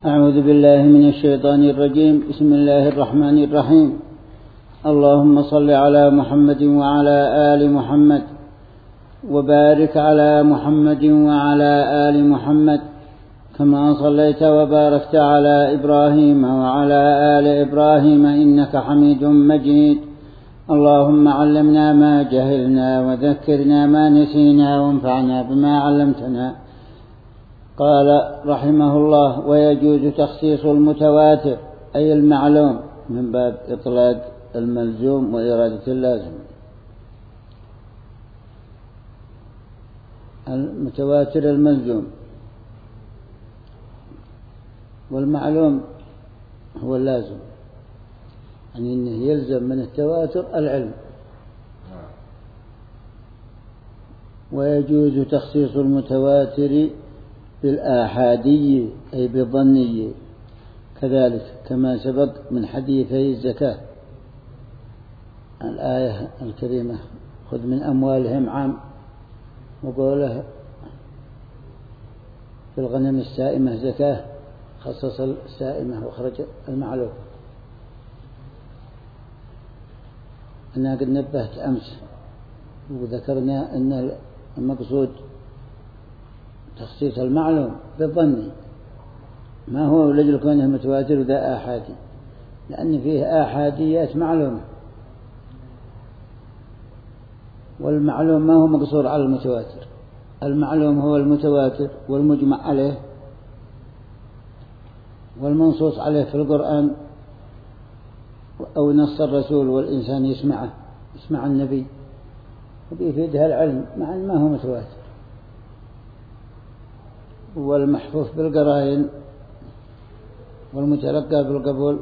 أعوذ بالله من الشيطان الرجيم. بسم الله الرحمن الرحيم. اللهم صل على محمد وعلى آل محمد وبارك على محمد وعلى آل محمد كما صليت وباركت على إبراهيم وعلى آل إبراهيم إنك حميد مجيد. اللهم علمنا ما جهلنا وذكرنا ما نسينا وانفعنا بما علمتنا. قال رحمه الله: ويجوز تخصيص المتواتر أي المعلوم من باب إطلاق الملزوم وإرادة اللازم. المتواتر الملزوم، والمعلوم هو اللازم، يعني أنه يلزم من التواتر العلم. ويجوز تخصيص المتواتر بالآحادي أي بالظني كذلك، كما سبق من حديثي الزكاة. الآية الكريمة: خذ من أموالهم عام، وقوله في الغنم السائمة زكاة، خصص السائمة وخرج المعلوم. أنا قد نبهت أمس وذكرنا أن المقصود تخصيص المعلوم بالظن، ما هو لجل كونه متواتر وذا آحادي، لأن فيه آحاديات معلومة، والمعلوم ما هو مقصور على المتواتر. المعلوم هو المتواتر والمجمع عليه والمنصوص عليه في القرآن أو نص الرسول والإنسان يسمع النبي، وبيفيدها العلم مع أن ما هو متواتر. والمحفوظ بالقرائن والمتلقى بالقبول.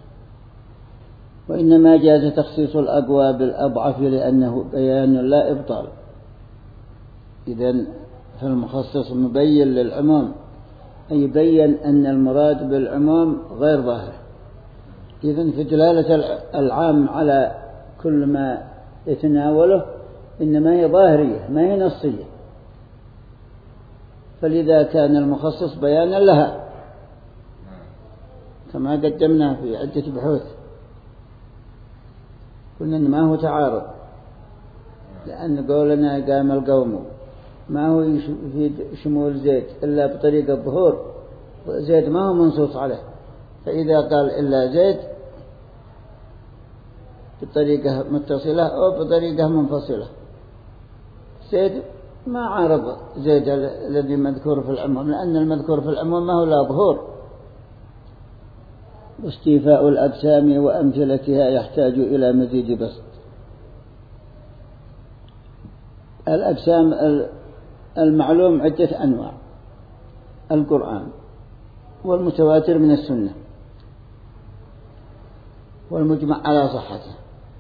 وإنما جاز تخصيص الأقوى بالأضعف لأنه بيان لا إبطال. إذن فالمخصص مبين للعموم، أي يبين أن المراد بالعموم غير ظاهر. إذن في دلالة العام على كل ما يتناوله إنما هي ظاهرية ما هي نصية، فلذا كان المخصص بيانا لها كما قدمنا في عدة بحوث. قلنا إن ما هو تعارض، لأن قولنا قام القوم ما هو يفيد شمول زيد إلا بطريقة الظهور، زيد ما هو منصوص عليه، فإذا قال إلا زيد بطريقة متصلة أو بطريقة منفصلة، زيد ما عارض زيد الذي مذكور في العموم، لأن المذكور في العموم ما هو لا ظهور. واستيفاء الأجسام وأمثلتها يحتاج إلى مزيد بسط. الأجسام المعلوم عدة أنواع: القرآن، والمتواتر من السنة، والمجمع على صحته،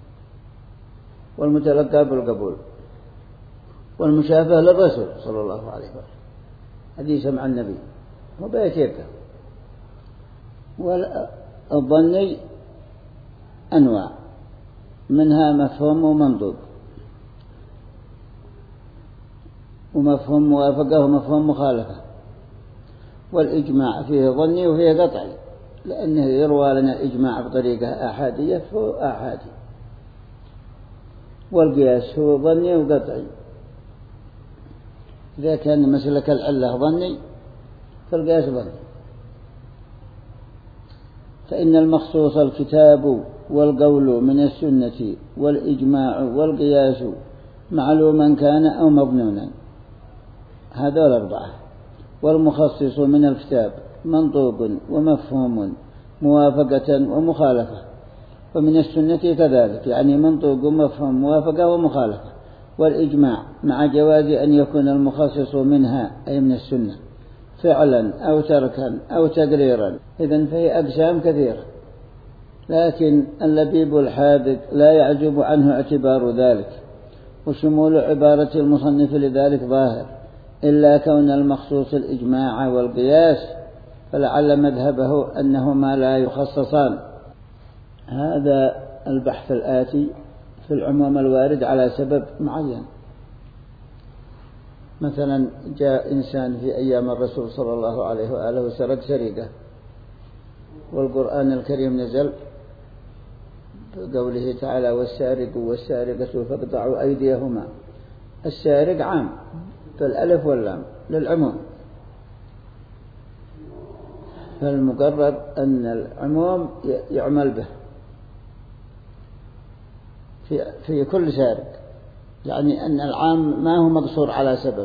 والمتلقى بالقبول، والمشافهة للرسول صلى الله عليه وسلم حديث مع النبي وبيتيك. والظني أنواع، منها مفهوم ومنطوق، ومفهوم موافقة ومفهوم مخالفة. والإجماع فيه ظني وفيه قطعي، لأنه يروى لنا الإجماع بطريقة آحادية فهو آحادي، والقياس هو ظني وقطعي. إذا كان مسلك العلة ظني فالقياس ظني. فإن المخصوص الكتاب والقول من السنة والإجماع والقياس معلوما كان أو مظنونا، هذول أربعة. والمخصص من الكتاب منطوق ومفهوم موافقة ومخالفة، ومن السنة كذلك، يعني منطوق ومفهوم موافقة ومخالفة. والإجماع مع جواز أن يكون المخصص منها أي من السنة فعلا أو تركا أو تقريرا. إذن فهي أقسام كثيرة، لكن اللبيب الحاذق لا يعجب عنه اعتبار ذلك، وشمول عبارة المصنف لذلك ظاهر، إلا كون المخصوص الإجماع والقياس، فلعل مذهبه أنهما لا يخصصان. هذا البحث الآتي في العموم الوارد على سبب معين. مثلا جاء إنسان في أيام الرسول صلى الله عليه وآله وسرق سرقة والقرآن الكريم نزل بقوله تعالى والسارق والسارقة فاقطعوا أيديهما. السارق عام بالألف واللام للعموم، فالمقرر أن العموم يعمل به في كل سارق، يعني أن العام ما هو مقصور على سبب.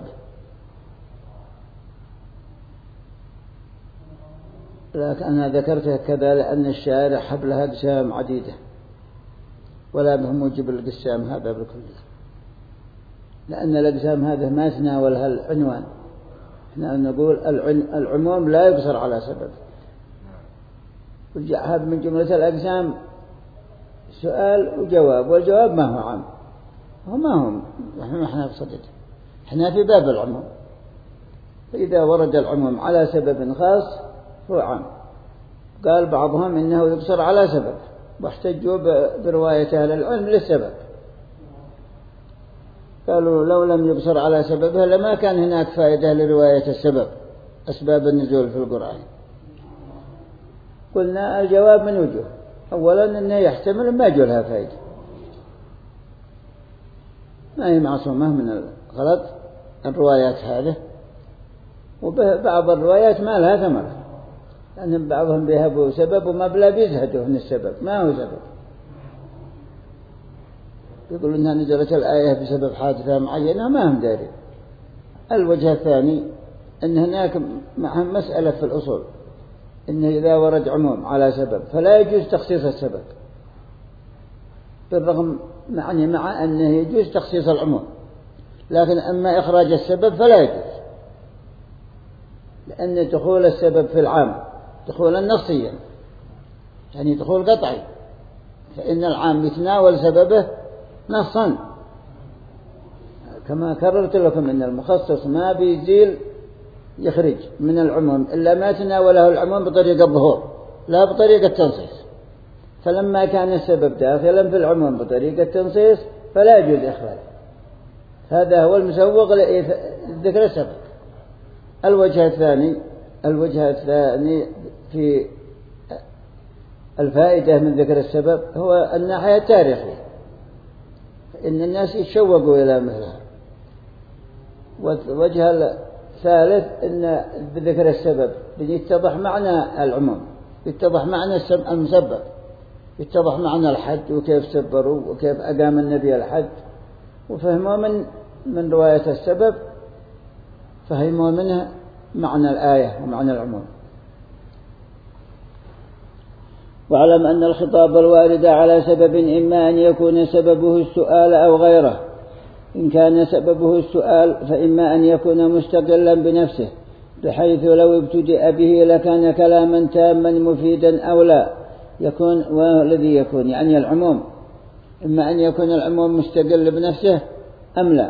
لكن أنا ذكرتها كذا لأن الشارع حبلها أقسام عديدة ولا به موجب القسام هذا بالكل، لأن الأقسام هذا ما تناولها العنوان. احنا نقول العموم لا يقصر على سبب. هذا من جملة الأقسام سؤال وجواب، والجواب ما هو عام، وما هم احنا بصدد، احنا في باب العموم. فإذا ورد العموم على سبب خاص هو عام. قال بعضهم إنه يقصر على سبب، واحتجوا برواية أهل العلم للسبب. قالوا لو لم يقصر على سببها لما كان هناك فائدة لرواية السبب، أسباب النزول في القرآن. قلنا الجواب من وجوه. أولا أنه يحتمل ما يجوا لها فائدة، ما هي معصومة من الغلط الروايات هذه، وبعض الروايات ما لها ثمرة، لأن بعضهم بيهبوا سبب وما بلا بيزهدوا من السبب، ما هو سبب. يقولون أنها نزلت الآية بسبب حادثة معينة ما هم دارين. الوجه الثاني أن هناك مسألة في الأصول، إنه إذا ورد عموم على سبب فلا يجوز تخصيص السبب، بالرغم مع أنه يجوز تخصيص العموم، لكن أما إخراج السبب فلا يجوز، لأن دخول السبب في العام دخولا نصيا، يعني دخول قطعي، فإن العام يتناول سببه نصا. كما كررت لكم أن المخصص ما بيزيل يخرج من العموم إلا ما تناوله العموم بطريقة الظهور لا بطريقة التنصيص. فلما كان السبب داخلا في العموم بطريقة التنصيص فلا يجوز إخراج. هذا هو المسوغ لذكر السبب. الوجه الثاني في الفائدة من ذكر السبب هو الناحية التاريخية، إن الناس يتشوقوا إلى مثلها. والوجه الثالث إن بذكر السبب يتضح معنى العموم، يتضح معنى المسبب، يتضح معنى الحج وكيف سبروا وكيف أقام النبي الحج، وفهموا من رواية السبب فهموا منها معنى الآية ومعنى العموم. واعلم أن الخطاب الوارد على سبب إما أن يكون سببه السؤال أو غيره. إن كان سببه السؤال فإما أن يكون مستقلا بنفسه، بحيث لو ابتدأ به لكان كلاما تاما مفيدا أو لا يكون، والذي يكون يعني العموم، إما أن يكون العموم مستقل بنفسه أم لا.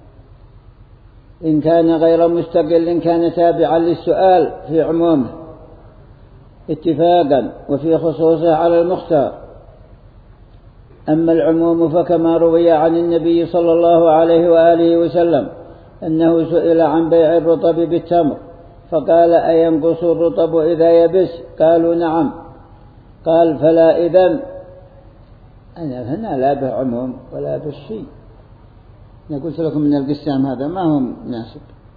إن كان غير مستقل كان تابعا للسؤال في عمومه اتفاقا وفي خصوصه على المختار. أما العموم فكما روي عن النبي صلى الله عليه وآله وسلم أنه سئل عن بيع الرطب بالتمر فقال أينقص الرطب إذا يبس؟ قالوا نعم. قال فلا إذن. أنا هنا لا به عموم ولا به شيء. أنا قلت لكم من القسام هذا ما هو مناسب،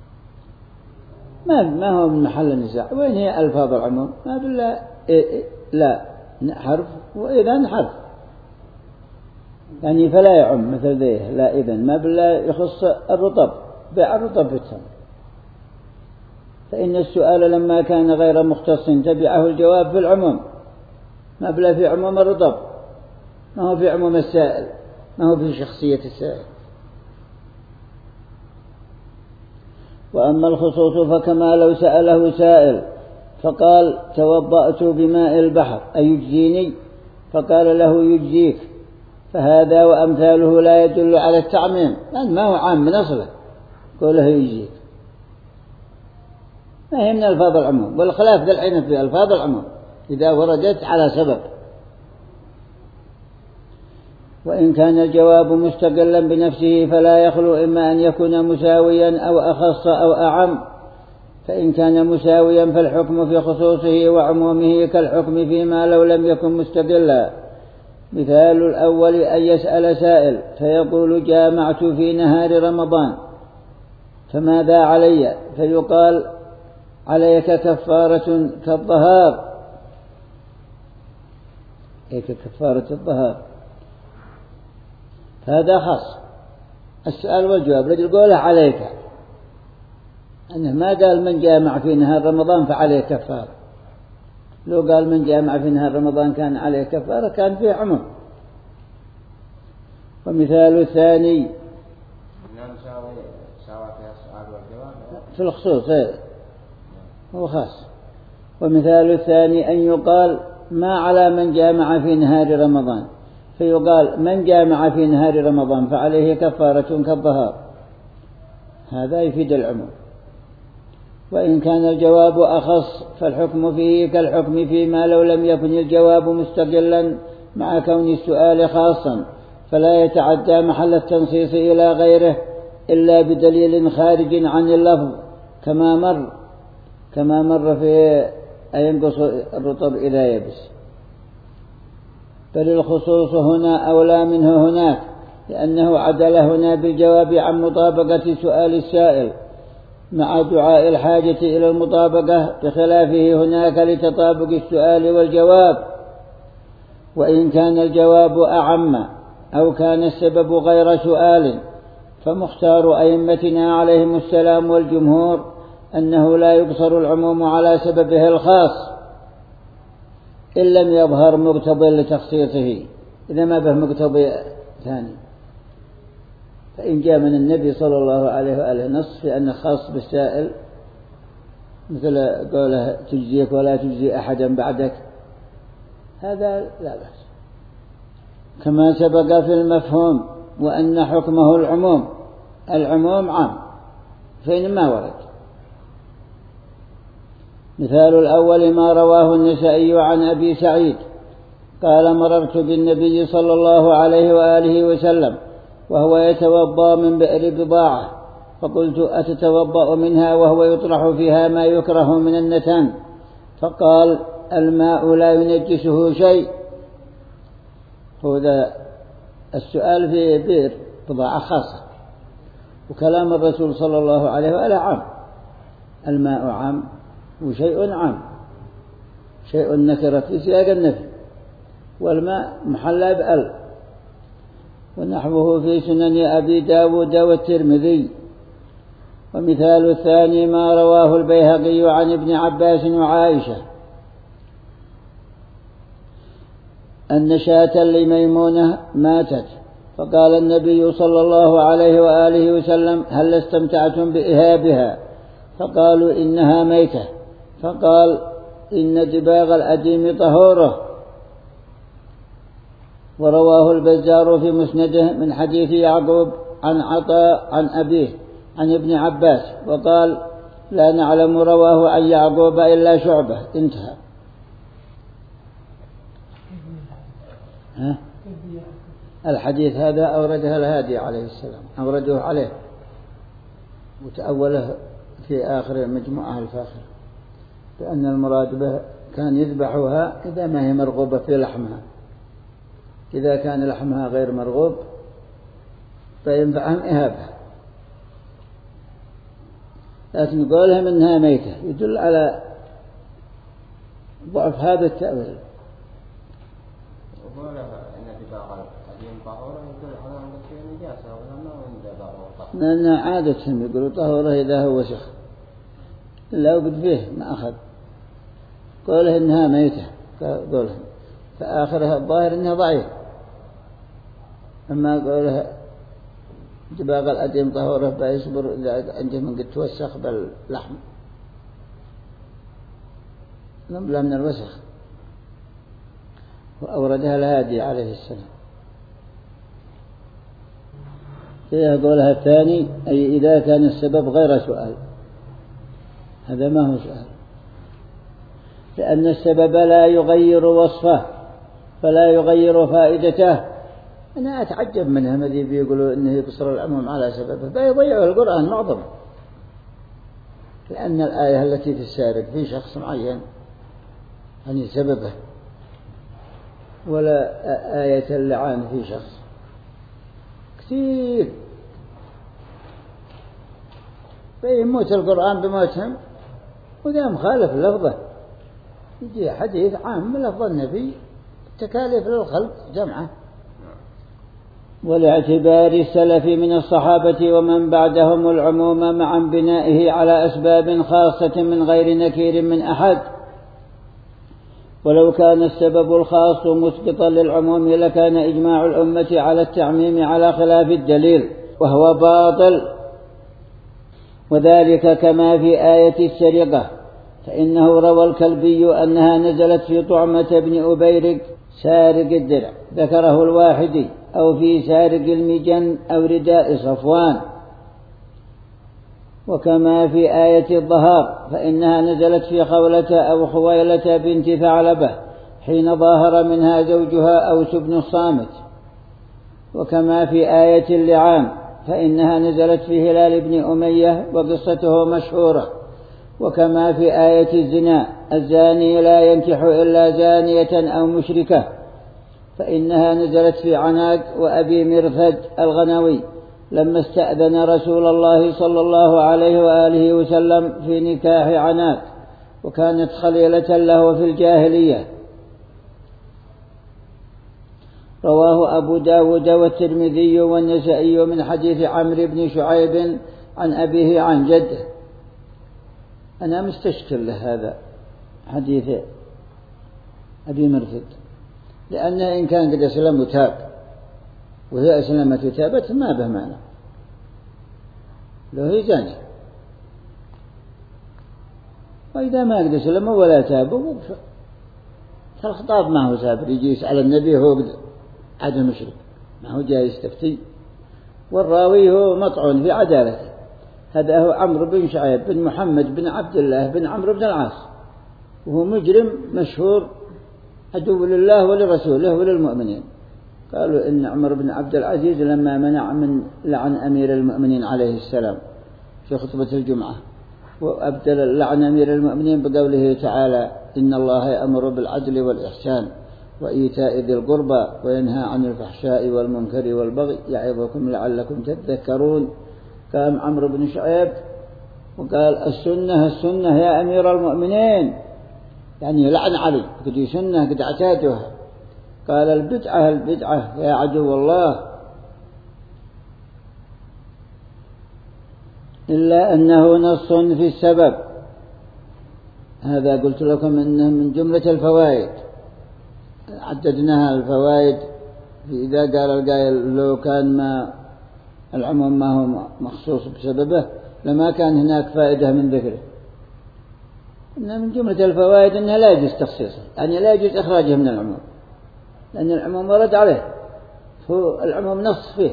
ما هو من محل النزاع. وين هي ألفاظ العموم؟ ما بالله لا حرف وإذن حرف، يعني فلا يعم مثل ذيه لا إذن، ما بالله يخص الرطب، بيع الرطب في التمر. فإن السؤال لما كان غير مختص تبعه الجواب في العموم، ما بالله في عموم الرطب، ما هو في عموم السائل، ما هو في شخصية السائل. وأما الخصوص فكما لو سأله سائل فقال توضأت بماء البحر أيجزيني؟ فقال له يجزيك، فهذا وأمثاله لا يدل على التعميم، لأن ما هو عام من أصله، قوله يجزيك ما هي من ألفاظ العموم. والخلاف ذا الحين في ألفاظ العموم إذا وردت على سبب. وإن كان الجواب مستقلا بنفسه فلا يخلو إما أن يكون مساويا أو أخص أو أعم، فإن كان مساويا فالحكم في خصوصه وعمومه كالحكم فيما لو لم يكن مستقلا. مثال الأول أن يسأل سائل فيقول جامعت في نهار رمضان فماذا علي؟ فيقال عليك كفارة كالظهار، كفارة الظهار. هذا خاص السؤال والجواب. رجل قوله عليك، أنه ما قال من جامع في نهار رمضان فعليه كفارة. لو قال من جامع في نهار رمضان كان عليه كفارة كان فيه عموم. ومثال الثاني في الخصوص هو خاص. ومثال الثاني أن يقال ما على من جامع في نهار رمضان، فيقال من جامع في نهار رمضان فعليه كفارة كالظهار. هذا يفيد العموم. وإن كان الجواب أخص فالحكم فيه كالحكم فيما لو لم يكن الجواب مستقلا مع كون السؤال خاصا، فلا يتعدى محل التنصيص إلى غيره إلا بدليل خارج عن اللفظ كما مر في ينقص الرطب إلى يبس. بل الخصوص هنا أولى منه هناك، لأنه عدل هنا بالجواب عن مطابقة سؤال السائل مع دعاء الحاجة إلى المطابقة، بخلافه هناك لتطابق السؤال والجواب. وإن كان الجواب أعم أو كان السبب غير سؤال فمختار أئمتنا عليهم السلام والجمهور أنه لا يقصر العموم على سببه الخاص إن لم يظهر مقتضى لتخصيصه. إذا ما به مقتضى ثاني، فإن جاء من النبي صلى الله عليه وآله نص في أنه خاص بالسائل مثل قوله تجزيك ولا تجزي أحدا بعدك، هذا لا بأس. كما سبق في المفهوم وأن حكمه العموم عام فإن ما ورد. مثال الأول ما رواه النسائي عن أبي سعيد قال مررت بالنبي صلى الله عليه وآله وسلم وهو يتوضأ من بئر بضاعة، فقلت أتتوضأ منها وهو يطرح فيها ما يكره من النتن؟ فقال الماء لا ينجسه شيء. هذا السؤال في بئر بضاعة خاصة، وكلام الرسول صلى الله عليه وآله عام. الماء عام وشيء عام، شيء نكرة في سياق النفي، والماء محلى بأل. ونحوه في سنن أبي داود والترمذي. ومثال الثاني ما رواه البيهقي عن ابن عباس وعائشة أن شاة لميمونة ماتت، فقال النبي صلى الله عليه وآله وسلم هل استمتعتم بإهابها؟ فقالوا إنها ميتة، فقال إن دباغ الأديم طهوره. ورواه البزار في مسنده من حديث يعقوب عن عطاء عن أبيه عن ابن عباس، وقال لا نعلم رواه عن يعقوب إلا شعبة. انتهى. الحديث هذا أورده الهادي عليه السلام، أورده عليه وتأوله في آخر مجموعة الفاخر بأن المراد به كان يذبحها إذا ما هي مرغوبة في لحمها. إذا كان لحمها غير مرغوب فينفعهم إهابها، لكن قولهم إنها ميتة يدل على ضعف هذا التأويل. لأن عادتهم يقولوا طهوره إذا هو وسخ، إلا وقد فيه ما أخذ. قوله إنها ميتة قولهم، فآخرها الظاهر إنها ضعيف. أما قوله دباغ الأديم طهوره فيصبر إذا عنده من قد توسخ باللحم، نبلة من الوسخ. وأوردها الهادي عليه السلام. فيها قولها الثاني أي إذا كان السبب غير سؤال، هذا ما هو سؤال، لأن السبب لا يغير وصفه فلا يغير فائدته. أنا أتعجب منهم الذي بيقولوا إنه يقصر العموم على سببه، بيضيعوا القرآن معظم. لأن الآية التي في السارق في شخص معين يعني سببه، ولا آية اللعان في شخص كثير، فيموت القرآن بموتهم، وذا مخالف لفظه، يجي حديث عام لفظ النبي، تكاليف للخلق جمعة. ولاعتبار السلف من الصحابة ومن بعدهم العموم مع بنائه على أسباب خاصة من غير نكير من أحد، ولو كان السبب الخاص مسقطا للعموم لكان إجماع الأمة على التعميم على خلاف الدليل، وهو باطل. وذلك كما في آية السرقة، فإنه روى الكلبي أنها نزلت في طعمة بن أبيرق سارق الدرع ذكره الواحدي، أو في سارق المجن أو رداء صفوان. وكما في آية الظهار فإنها نزلت في خولة أو خويلة بنت ثعلبة حين ظاهر منها زوجها أوس بن الصامت. وكما في آية اللعان فإنها نزلت في هلال بن أمية وقصته مشهورة. وكما في آية الزنا الزاني لا ينكح إلا زانية أو مشركة فإنها نزلت في عناق وأبي مرثد الغنوي لما استأذن رسول الله صلى الله عليه وآله وسلم في نكاح عناق، وكانت خليلة له في الجاهلية. رواه أبو داود والترمذي والنسائي من حديث عمرو بن شعيب عن أبيه عن جده. أنا مستشكل لهذا حديث أبي مرثد، لأنه إن كان قد أسلم وتاب وهي أسلمت وتابت ما به معنى، لو هي زانية. وإذا ما قد أسلم ولا تاب فالخطاب ما هو سابر يجي يسأل النبي، هو عاد مشرك، ما هو جاي يستفتي، والراوي هو مطعون في عدالته. هذا هو عمرو بن شعيب بن محمد بن عبد الله بن عمرو بن العاص، وهو مجرم مشهور عدو لله ولرسوله وللمؤمنين. قالوا إن عمر بن عبد العزيز لما منع من لعن أمير المؤمنين عليه السلام في خطبة الجمعة، وأبدل لعن أمير المؤمنين بقوله تعالى إن الله يأمر بالعدل والإحسان وإيتاء ذي القربى وينهى عن الفحشاء والمنكر والبغي يعظكم لعلكم تذكرون. قام عمرو بن شعيب وقال السنة يا أمير المؤمنين، يعني لعن علي، قد سنة قد اعتادها. قال البدعة يا عدو الله. إلا أنه نص في السبب، هذا قلت لكم إنه من جملة الفوائد، عددناها الفوائد. إذا قال القائل لو كان ما العموم ما هو مخصوص بسببه لما كان هناك فائدة من ذكره. إن من جملة الفوائد أنه لا يجوز تخصيصه، يعني لا يجوز إخراجه من العموم، لأن العموم ورد عليه، هو العموم نص فيه.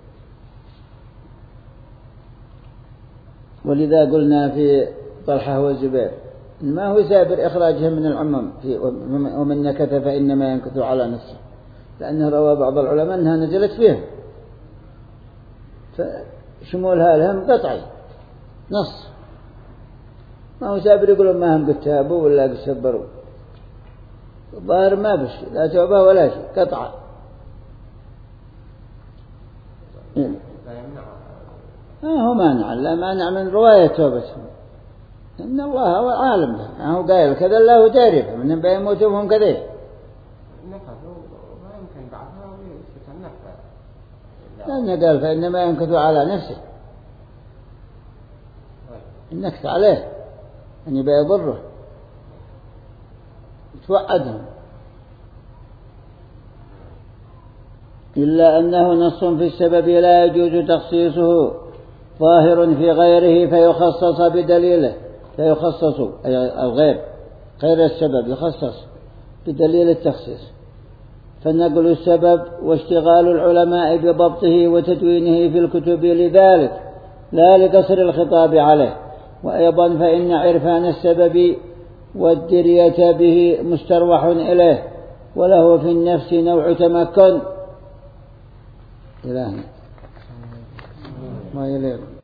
ولذا قلنا في طلحة والزبير ما هو سابر إخراجهم من العموم ومن نكث فإنما ينكث على نفسه، لأنه روى بعض العلماء أنها نزلت فيهم، فشمولها لهم قطعي نص، ما هو سابر يقولون ما هم قد تابوا ولا قد سبروا، الظاهر ما بشي لا توبة ولا شيء قطعا. هو مانع، لا مانع من رواية توبتهم، إن الله هو عالم به، هو قايل كذا الله داري من بيموتهم كذا. لأنه قال فإنما ينكث على نفسه، النكث عليه أن بيضره يتوعدهم. إلا أنه نص في السبب لا يجوز تخصيصه ظاهر في غيره فيخصص بدليله، فيخصص أي الغير غير السبب يخصص بدليل التخصيص. فنقل السبب واشتغال العلماء بضبطه وتدوينه في الكتب لذلك لا لقصر الخطاب عليه. وأيضا فإن عرفان السبب والدرية به مستروح إليه، وله في النفس نوع تمكن. إلهنا ما يليق.